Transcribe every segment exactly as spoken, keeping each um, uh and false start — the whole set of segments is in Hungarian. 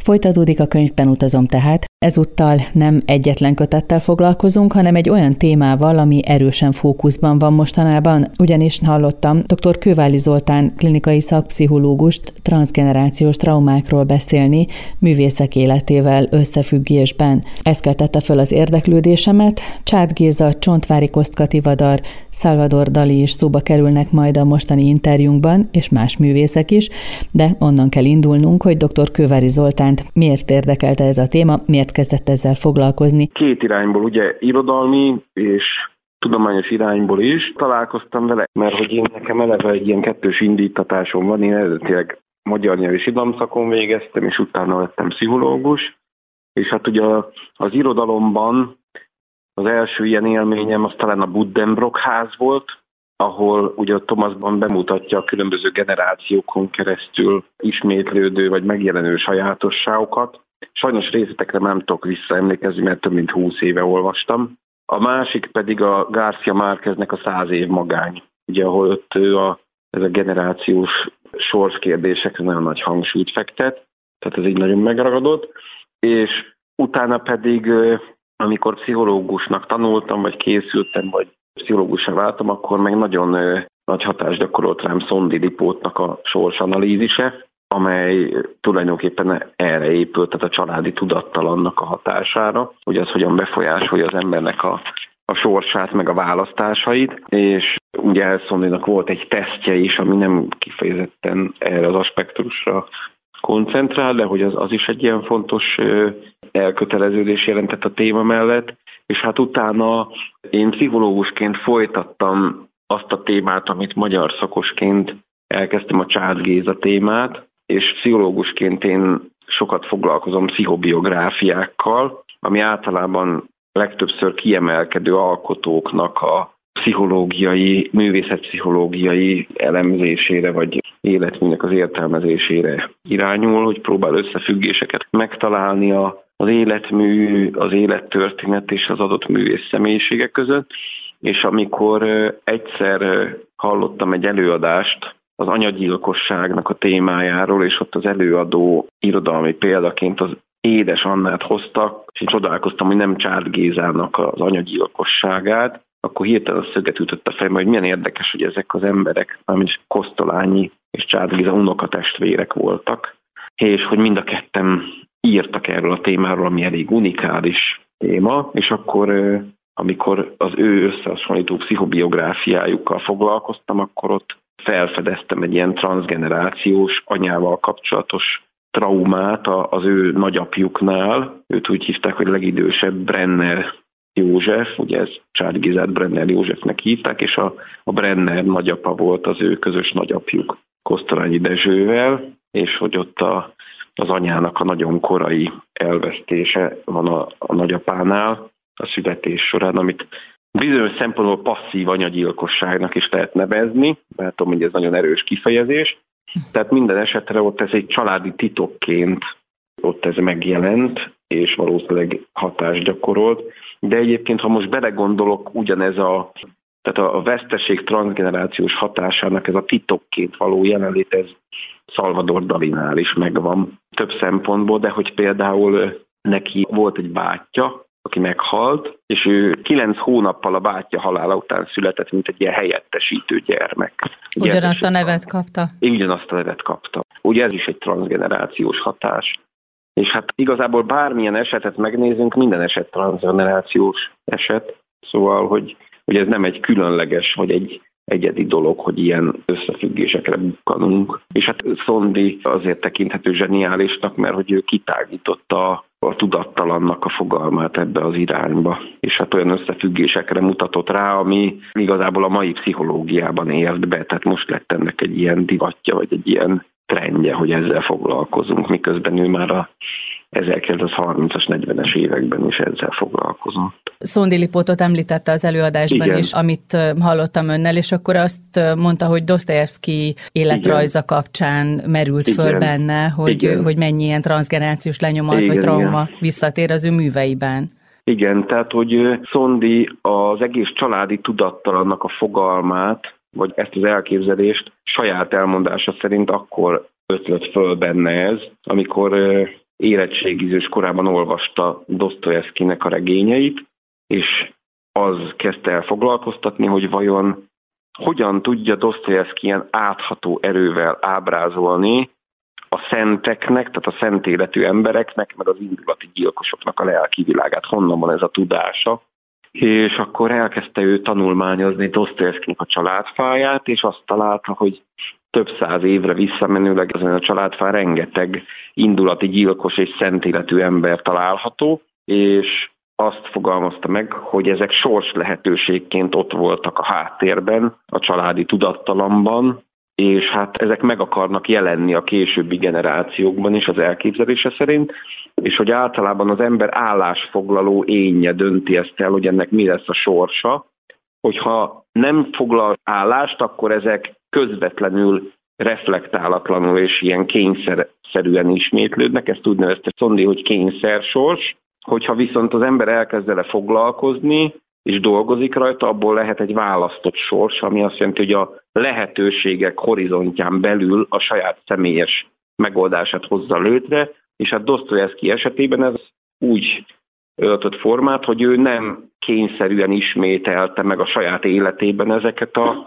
Folytatódik a Könyvben utazom tehát. Ezúttal nem egyetlen kötettel foglalkozunk, hanem egy olyan témával, ami erősen fókuszban van mostanában, ugyanis hallottam dr. Kőváli Zoltán klinikai szakpszichológust transzgenerációs traumákról beszélni művészek életével összefüggésben. Ez keltette föl az érdeklődésemet. Csád Géza, Csontváry Kostka Tivadar, Salvador Dali is szóba kerülnek majd a mostani interjúnkban, és más művészek is, de onnan kell indulnunk, hogy dr. Kőváli Zoltánt miért érdekelte ez a téma, miért kezdett ezzel foglalkozni. Két irányból, ugye irodalmi és tudományos irányból is találkoztam vele, mert hogy én nekem eleve egy ilyen kettős indítatásom van, én eredetileg magyar nyelv és irodalomszakon végeztem, és utána lettem pszichológus, és hát ugye az irodalomban az első ilyen élményem az talán a Buddenbrock ház volt, ahol ugye a Thomasban bemutatja a különböző generációkon keresztül ismétlődő vagy megjelenő sajátosságokat. Sajnos részletekre nem tudok visszaemlékezni, mert több mint húsz éve olvastam. A másik pedig a García Márqueznek a Száz év magány, ugye ahol ott ő a, ez a generációs sorskérdésekre nagyon nagy hangsúlyt fektet, tehát ez így nagyon megragadott, és utána pedig, amikor pszichológusnak tanultam, vagy készültem, vagy pszichológussá váltam, akkor meg nagyon nagy hatást gyakorolt rám Szondi Lipótnak a sorsanalízise, amely tulajdonképpen erre épült, tehát a családi tudattalannak a hatására, hogy az hogyan befolyásolja az embernek a, a sorsát, meg a választásait, és ugye Szondinak volt egy tesztje is, ami nem kifejezetten erre az aspektusra koncentrál, de hogy az, az is egy ilyen fontos elköteleződés jelentett a téma mellett, és hát utána én pszichológusként folytattam azt a témát, amit magyar szakosként elkezdtem, a Csád Géza témát, és pszichológusként én sokat foglalkozom pszichobiográfiákkal, ami általában legtöbbször kiemelkedő alkotóknak a pszichológiai, művészetpszichológiai elemzésére, vagy életműnek az értelmezésére irányul, hogy próbál összefüggéseket megtalálni az életmű, az élettörténet és az adott művész személyiségek között. És amikor egyszer hallottam egy előadást az anyagyilkosságnak a témájáról, és ott az előadó irodalmi példaként az Édes Annát hoztak, és én csodálkoztam, hogy nem Csád Gézának az anyagyilkosságát, akkor hirtelen a szöget ütött a fejembe, hogy milyen érdekes, hogy ezek az emberek, mármint Kosztolányi és Csád Géza unokatestvérek voltak, és hogy mind a ketten írtak erről a témáról, ami elég unikális téma, és akkor amikor az ő összehasonlító pszichobiográfiájukkal foglalkoztam, akkor ott felfedeztem egy ilyen transzgenerációs anyával kapcsolatos traumát az ő nagyapjuknál. Őt úgy hívták, hogy legidősebb Brenner József, ugye ez Csád Gézát Brenner Józsefnek hívták, és a, a Brenner nagyapa volt az ő közös nagyapjuk Kosztolányi Dezsővel, és hogy ott a, az anyának a nagyon korai elvesztése van a, a nagyapánál a születés során, amit bizonyos szempontból passzív anyagyilkosságnak is lehet nevezni, mert tudom, hogy ez nagyon erős kifejezés. Tehát minden esetre ott ez egy családi titokként ott ez megjelent, és valószínűleg hatást gyakorolt. De egyébként, ha most belegondolok, ugyanez a, tehát a veszteség transzgenerációs hatásának ez a titokként való jelenlét, ez Salvador Dalinál is megvan több szempontból, de hogy például neki volt egy bátyja, aki meghalt, és ő kilenc hónappal a bátyja halála után született, mint egy ilyen helyettesítő gyermek. Ugye ugyanazt a nevet kapta? Ugyanazt a nevet kapta. Ugye ez is egy transzgenerációs hatás. És hát igazából bármilyen esetet megnézünk, minden eset transzgenerációs eset. Szóval, hogy, hogy ez nem egy különleges, vagy egy egyedi dolog, hogy ilyen összefüggésekre bukkanunk. És hát Szondi azért tekinthető zseniálisnak, mert hogy ő kitágította a tudattalannak a fogalmát ebbe az irányba. És hát olyan összefüggésekre mutatott rá, ami igazából a mai pszichológiában ért be. Tehát most lett ennek egy ilyen divatja, vagy egy ilyen trendje, hogy ezzel foglalkozunk, miközben ő már a ezerkilencszázharmincas, negyvenes években is ezzel foglalkozott. Szondi Lipótot említette az előadásban Igen. is, amit hallottam önnel, és akkor azt mondta, hogy Dostoyevszky életrajza Igen. kapcsán merült Igen. föl benne, hogy, hogy mennyi ilyen transzgenerációs lenyomat Igen, vagy trauma Igen. visszatér az ő műveiben. Igen, tehát hogy Szondi az egész családi tudattalannak a fogalmát, vagy ezt az elképzelést saját elmondása szerint akkor ötlött föl benne ez, amikor érettségizős korában olvasta Dosztojevszkinek a regényeit, és az kezdte el foglalkoztatni, hogy vajon hogyan tudja Dosztojevszki ilyen átható erővel ábrázolni a szenteknek, tehát a szent életű embereknek, meg az indulati gyilkosoknak a lelki világát, honnan van ez a tudása. És akkor elkezdte ő tanulmányozni Dosztojevszkinek a családfáját, és azt találta, hogy több száz évre visszamenőleg ezen a családfán rengeteg indulati gyilkos és szent életű ember található, és azt fogalmazta meg, hogy ezek sors lehetőségként ott voltak a háttérben, a családi tudattalamban, és hát ezek meg akarnak jelenni a későbbi generációkban is az elképzelése szerint, és hogy általában az ember állásfoglaló énje dönti ezt el, hogy ennek mi lesz a sorsa, hogyha nem foglal állást, akkor ezek közvetlenül reflektálatlanul és ilyen kényszerszerűen ismétlődnek, ezt úgy nevezte Szondi, hogy kényszersors. Hogyha viszont az ember elkezd vele foglalkozni, és dolgozik rajta, abból lehet egy választott sors, ami azt jelenti, hogy a lehetőségek horizontján belül a saját személyes megoldását hozza létre, és hát Dosztojevszki esetében ez úgy öltött formát, hogy ő nem kényszerűen ismételte meg a saját életében ezeket az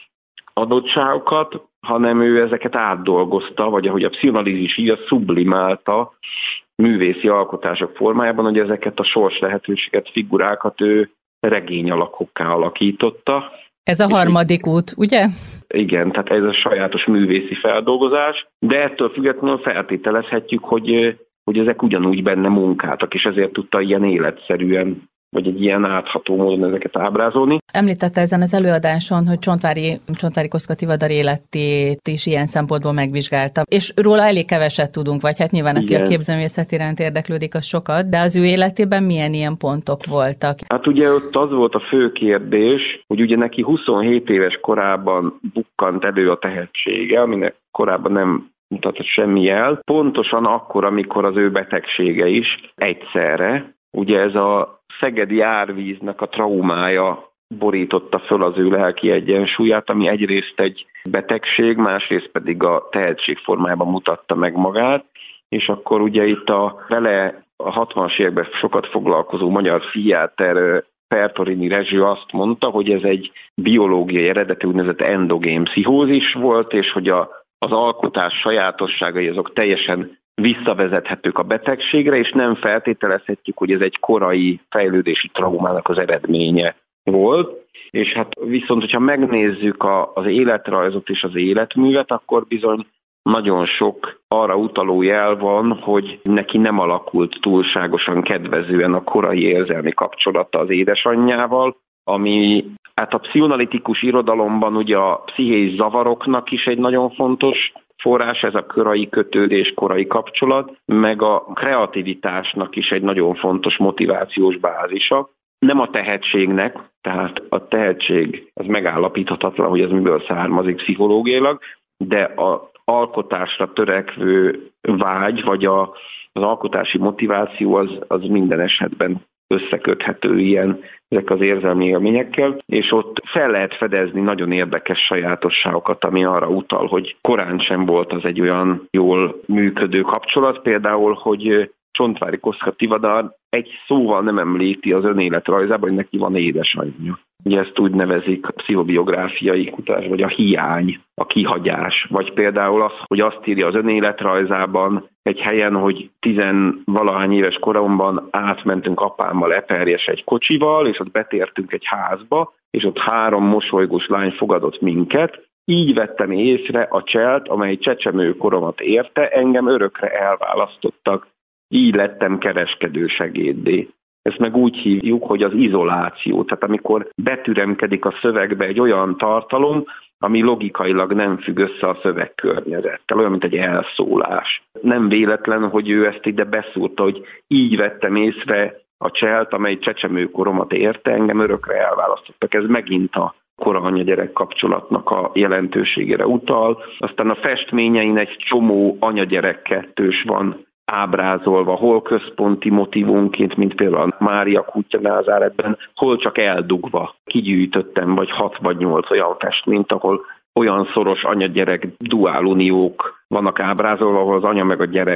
adottságokat, hanem ő ezeket átdolgozta, vagy ahogy a pszichoanalízis így, sublimálta művészi alkotások formájában, hogy ezeket a sors lehetőséget, figurákat ő regény alakokká alakította. Ez a harmadik út, ugye? Igen, tehát ez a sajátos művészi feldolgozás, de ettől függetlenül feltételezhetjük, hogy, hogy ezek ugyanúgy benne munkáltak, és ezért tudta ilyen életszerűen, vagy egy ilyen átható módon ezeket ábrázolni. Említette ezen az előadáson, hogy Csontváry, Csontváry Kosztka Tivadar életét is ilyen szempontból megvizsgálta. És róla elég keveset tudunk, vagy hát nyilván aki Igen. a képzőművészet iránt érdeklődik, az sokat, de az ő életében milyen ilyen pontok voltak? Hát ugye ott az volt a fő kérdés, hogy ugye neki huszonhét éves korában bukkant elő a tehetsége, aminek korábban nem mutatott semmi jel. Pontosan akkor, amikor az ő betegsége is egyszerre, ugye ez a szegedi árvíznek a traumája borította föl az ő lelki egyensúlyát, ami egyrészt egy betegség, másrészt pedig a tehetség formájában mutatta meg magát, és akkor ugye itt a vele a hatvanas években sokat foglalkozó magyar pszichiáter Pertorini Rezső azt mondta, hogy ez egy biológiai eredetű úgynevezett endogén pszichózis volt, és hogy a, az alkotás sajátosságai azok teljesen visszavezethetők a betegségre, és nem feltételezhetjük, hogy ez egy korai fejlődési traumának az eredménye volt. És hát viszont, hogyha megnézzük a, az életrajzot és az életművet, akkor bizony nagyon sok arra utaló jel van, hogy neki nem alakult túlságosan kedvezően a korai érzelmi kapcsolata az édesanyjával, ami hát a pszichoanalitikus irodalomban ugye a pszichés zavaroknak is egy nagyon fontos forrás, ez a korai kötődés, korai kapcsolat, meg a kreativitásnak is egy nagyon fontos motivációs bázisa. Nem a tehetségnek, tehát a tehetség az megállapíthatatlan, hogy ez miből származik pszichológiailag, de az alkotásra törekvő vágy, vagy a, az alkotási motiváció az, az minden esetben összeköthető ilyen ezek az érzelmi élményekkel, és ott fel lehet fedezni nagyon érdekes sajátosságokat, ami arra utal, hogy korán sem volt az egy olyan jól működő kapcsolat, például, hogy Csontváry Kosztka Tivadar egy szóval nem említi az önéletrajzában, hogy neki van édesanyja. Ugye ezt úgy nevezik a pszichobiográfiai kutatás, vagy a hiány, a kihagyás. Vagy például az, hogy azt írja az önéletrajzában egy helyen, hogy tizenvalahány éves koromban átmentünk apámmal Eperjes egy kocsival, és ott betértünk egy házba, és ott három mosolygós lány fogadott minket. Így vettem észre a cselt, amely csecsemő koromat érte, engem örökre elválasztottak. Így lettem kereskedősegéddé. Ezt meg úgy hívjuk, hogy az izoláció. Tehát amikor betüremkedik a szövegbe egy olyan tartalom, ami logikailag nem függ össze a szövegkörnyezettel, olyan, mint egy elszólás. Nem véletlen, hogy ő ezt ide beszúrta, hogy így vettem észre a cselt, amely csecsemőkoromat érte, engem örökre elválasztottak. Ez megint a kora anya-gyerek kapcsolatnak a jelentőségére utal. Aztán a festményein egy csomó anya-gyerek kettős van ábrázolva, hol központi motívumként, mint például a Mária kutya Názáretben, hol csak eldugva. Kigyűjtöttem vagy hat vagy nyolc olyan festményt, ahol olyan szoros anya-gyerek duáluniók vannak ábrázolva, ahol az anya meg a gyerek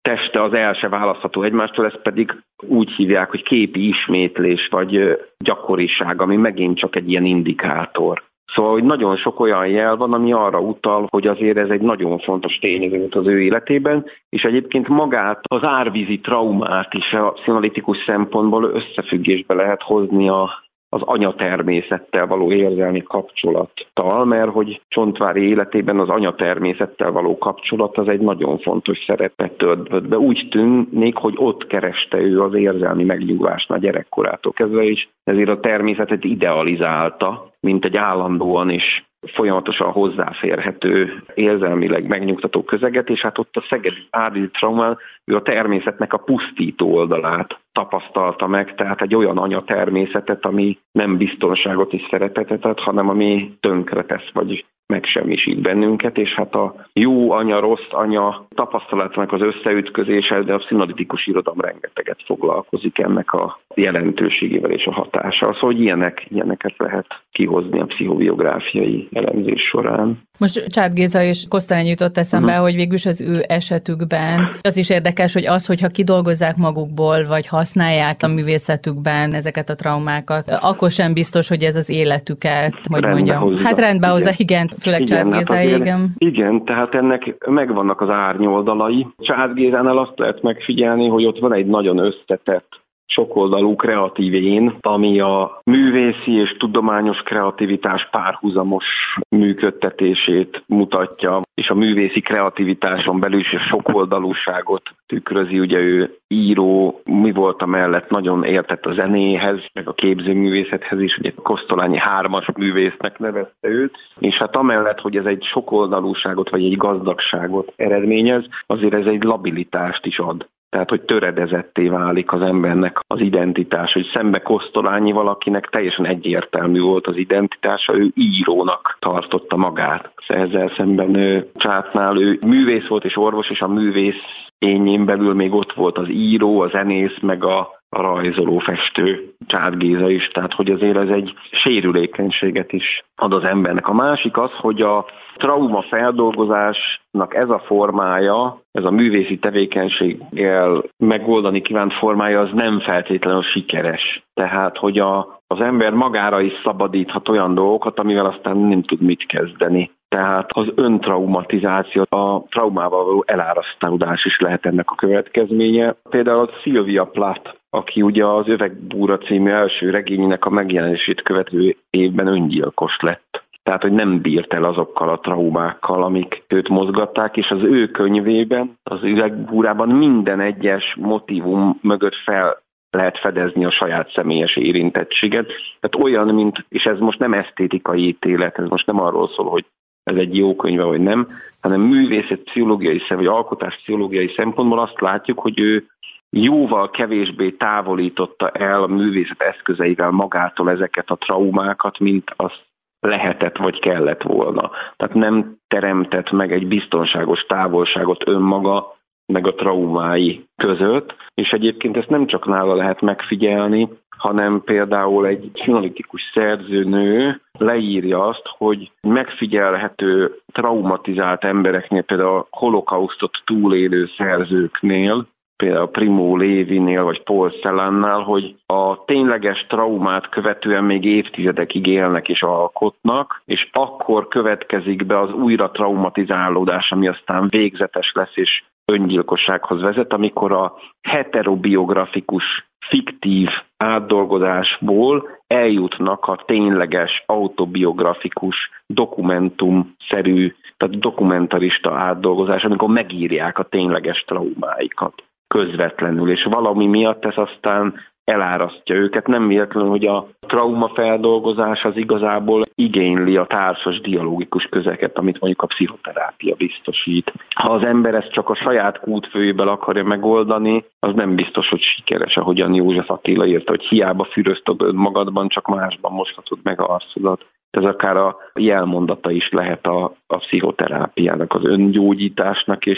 teste az el se választható egymástól, ezt pedig úgy hívják, hogy képi ismétlés vagy gyakoriság, ami megint csak egy ilyen indikátor. Szóval, hogy nagyon sok olyan jel van, ami arra utal, hogy azért ez egy nagyon fontos tényező az ő életében, és egyébként magát az árvízi traumát is a pszichoanalitikus szempontból összefüggésbe lehet hozni a az anyatermészettel való érzelmi kapcsolattal, mert hogy Csontváry életében az anyatermészettel való kapcsolat az egy nagyon fontos szerepet töltött be. Úgy tűnik, hogy ott kereste ő az érzelmi megnyugvást a gyerekkorától kezdve is, ezért a természetet idealizálta, mint egy állandóan és folyamatosan hozzáférhető, érzelmileg megnyugtató közeget, és hát ott a szegedi árvízi traumán ő a természetnek a pusztító oldalát tapasztalta meg, tehát egy olyan anyatermészetet, ami nem biztonságot és szeretetet ad, hanem ami tönkretesz vagy megsemmisít bennünket, és hát a jó anya, rossz anya tapasztalatnak az összeütközése, de a pszichoanalitikus irodalom rengeteget foglalkozik ennek a jelentőségével és a hatással. Szóval hogy ilyenek, ilyeneket lehet kihozni a pszichobiográfiai elemzés során. Most Csád Géza és Kosztolányi jutott eszembe, uh-huh. hogy végülis az ő esetükben az is érdekes, hogy az, hogyha kidolgozzák magukból, vagy használják a művészetükben ezeket a traumákat, akkor sem biztos, hogy ez az életüket, hogy rendbe mondjam. Hozza. Hát rendbe hozza, igen, főleg Csád Géza, hát igen. Igen, tehát ennek megvannak az árnyoldalai. Csád Gézánál azt lehet megfigyelni, hogy ott van egy nagyon összetett, sokoldalú kreatív én, ami a művészi és tudományos kreativitás párhuzamos működtetését mutatja, és a művészi kreativitáson belül is a sokoldalúságot tükrözi. Ugye ő író, mi volt amellett, nagyon értett a zenéhez, meg a képzőművészethez is, ugye Kosztolányi hármas művésznek nevezte őt, és hát amellett, hogy ez egy sokoldalúságot vagy egy gazdagságot eredményez, azért ez egy labilitást is ad. Tehát, hogy töredezetté válik az embernek az identitás, hogy szembe Kosztolányi valakinek teljesen egyértelmű volt az identitása, ő írónak tartotta magát. Ezzel szemben ő, Csátnál ő művész volt és orvos, és a művész ényén belül még ott volt az író, a zenész, meg a a rajzoló, festő, Csád Géza is, tehát hogy azért ez egy sérülékenységet is ad az embernek. A másik az, hogy a trauma feldolgozásnak ez a formája, ez a művészi tevékenységgel megoldani kívánt formája, az nem feltétlenül sikeres. Tehát, hogy a, az ember magára is szabadíthat olyan dolgokat, amivel aztán nem tud mit kezdeni. Tehát az öntraumatizáció, a traumával való elárasztódás is lehet ennek a következménye. Például a Sylvia Plath, aki ugye az Övegbúra című első regényének a megjelenését követő évben öngyilkos lett. Tehát, hogy nem bírt el azokkal a traumákkal, amik őt mozgatták, és az ő könyvében, az Üvegbúrában minden egyes motívum mögött fel lehet fedezni a saját személyes érintettséget. Tehát olyan, mint, és ez most nem esztétikai ítélet, ez most nem arról szól, hogy ez egy jó könyve, vagy nem, hanem művészet pszichológiai vagy alkotás pszichológiai szempontból azt látjuk, hogy ő jóval kevésbé távolította el a művészet eszközeivel magától ezeket a traumákat, mint azt lehetett vagy kellett volna. Tehát nem teremtett meg egy biztonságos távolságot önmaga meg a traumái között, és egyébként ezt nem csak nála lehet megfigyelni, hanem például egy pszichoanalitikus szerzőnő leírja azt, hogy megfigyelhető traumatizált embereknél, például a holokausztot túlélő szerzőknél, például Primo Levinél vagy Paul Celannál, hogy a tényleges traumát követően még évtizedekig élnek és alkotnak, és akkor következik be az újra traumatizálódás, ami aztán végzetes lesz és öngyilkossághoz vezet, amikor a heterobiografikus, fiktív átdolgozásból eljutnak a tényleges, autobiografikus, dokumentumszerű, tehát dokumentarista átdolgozás, amikor megírják a tényleges traumáikat közvetlenül, és valami miatt ez aztán elárasztja őket. Nem véletlenül, hogy a traumafeldolgozás az igazából igényli a társas dialógikus közeget, amit mondjuk a pszichoterápia biztosít. Ha az ember ezt csak a saját kútfőjéből akarja megoldani, az nem biztos, hogy sikeres, ahogyan József Attila írta, hogy hiába füröztöd magadban, csak másban moshatod meg a arcodat. Ez akár a jelmondata is lehet a, a pszichoterápiának, az öngyógyításnak és a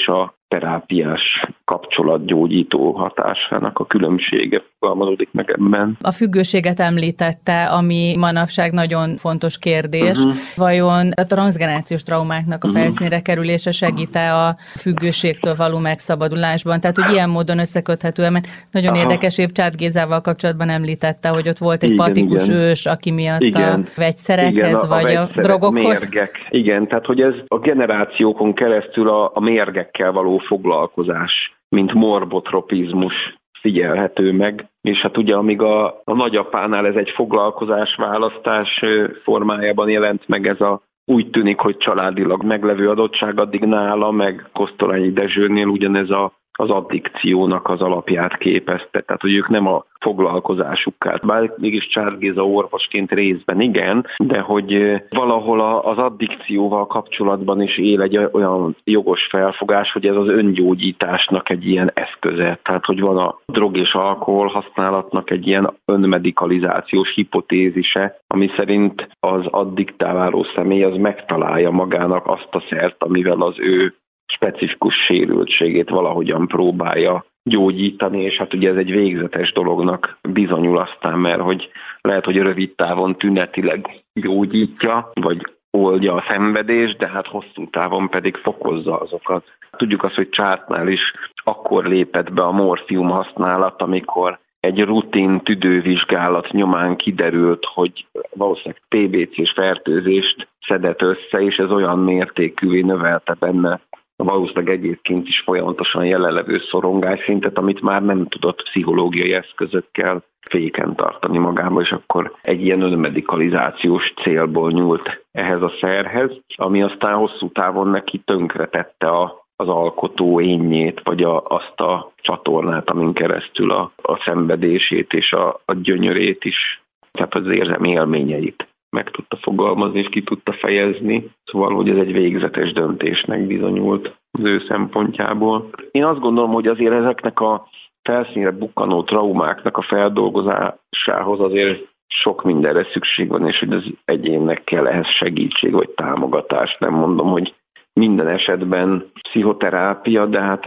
terápiás kapcsolatgyógyító hatásának a különbsége fogalmazódik meg ebben. A függőséget említette, ami manapság nagyon fontos kérdés. Uh-huh. Vajon a transzgenerációs traumáknak a felszínre kerülése segít-e a függőségtől való megszabadulásban? Tehát, hogy ilyen módon összeköthető, mert nagyon Aha. érdekes, épp Csárt Gézával kapcsolatban említette, hogy ott volt egy igen, patikus igen. ős, aki miatt igen. a vegyszerekhez, igen, a, vagy a, vegyszerek, a drogokhoz. Mérgek. Igen, tehát, hogy ez a generációkon keresztül a, a mérgekkel való foglalkozás, mint morbotropizmus figyelhető meg, és hát ugye amíg a, a nagyapánál ez egy foglalkozás választás formájában jelent meg, ez a úgy tűnik, hogy családilag meglevő adottság, addig nála, meg Kosztolányi Dezsőnél ugyanez a az addikciónak az alapját képezte, tehát hogy ők nem a foglalkozásukkal. Bár mégis Csárt Géza orvosként részben igen, de hogy valahol az addikcióval kapcsolatban is él egy olyan jogos felfogás, hogy ez az öngyógyításnak egy ilyen eszköze. Tehát, hogy van a drog és alkohol használatnak egy ilyen önmedikalizációs hipotézise, ami szerint az addiktá váló személy az megtalálja magának azt a szert, amivel az ő specifikus sérültségét valahogyan próbálja gyógyítani, és hát ugye ez egy végzetes dolognak bizonyul aztán, mert hogy lehet, hogy rövid távon tünetileg gyógyítja, vagy oldja a szenvedést, de hát hosszú távon pedig fokozza azokat. Tudjuk azt, hogy Csártnál is akkor lépett be a morfium használat, amikor egy rutin tüdővizsgálat nyomán kiderült, hogy valószínűleg té bé cés fertőzést szedett össze, és ez olyan mértékűvé növelte benne valószínűleg egyébként is folyamatosan jelenlevő szorongásszintet, amit már nem tudott pszichológiai eszközökkel féken tartani magába, és akkor egy ilyen önmedikalizációs célból nyúlt ehhez a szerhez, ami aztán hosszú távon neki tönkretette a, az alkotó énjét, vagy a, azt a csatornát, amin keresztül a, a szenvedését és a, a gyönyörét is, tehát az érzelmi élményeit meg tudta fogalmazni és ki tudta fejezni. Szóval, hogy ez egy végzetes döntésnek bizonyult az ő szempontjából. Én azt gondolom, hogy azért ezeknek a felszínre bukkanó traumáknak a feldolgozásához azért sok mindenre szükség van, és hogy az egyénnek kell ehhez segítség vagy támogatás. Nem mondom, hogy minden esetben pszichoterápia, de hát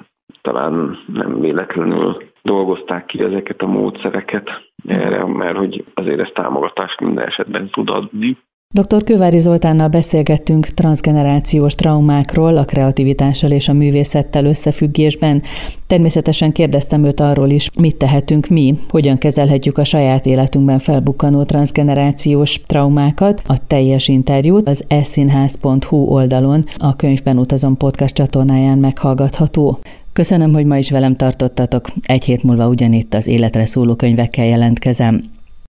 talán nem véletlenül dolgozták ki ezeket a módszereket erre, mert hogy azért ez támogatást minden esetben tud adni. doktor Kőváry Zoltánnal beszélgettünk transzgenerációs traumákról, a kreativitással és a művészettel összefüggésben. Természetesen kérdeztem őt arról is, mit tehetünk mi, hogyan kezelhetjük a saját életünkben felbukkanó transzgenerációs traumákat. A teljes interjút az e színház pont hu oldalon, a Könyvben utazom podcast csatornáján meghallgatható. Köszönöm, hogy ma is velem tartottatok. Egy hét múlva ugyanitt az életre szóló könyvekkel jelentkezem.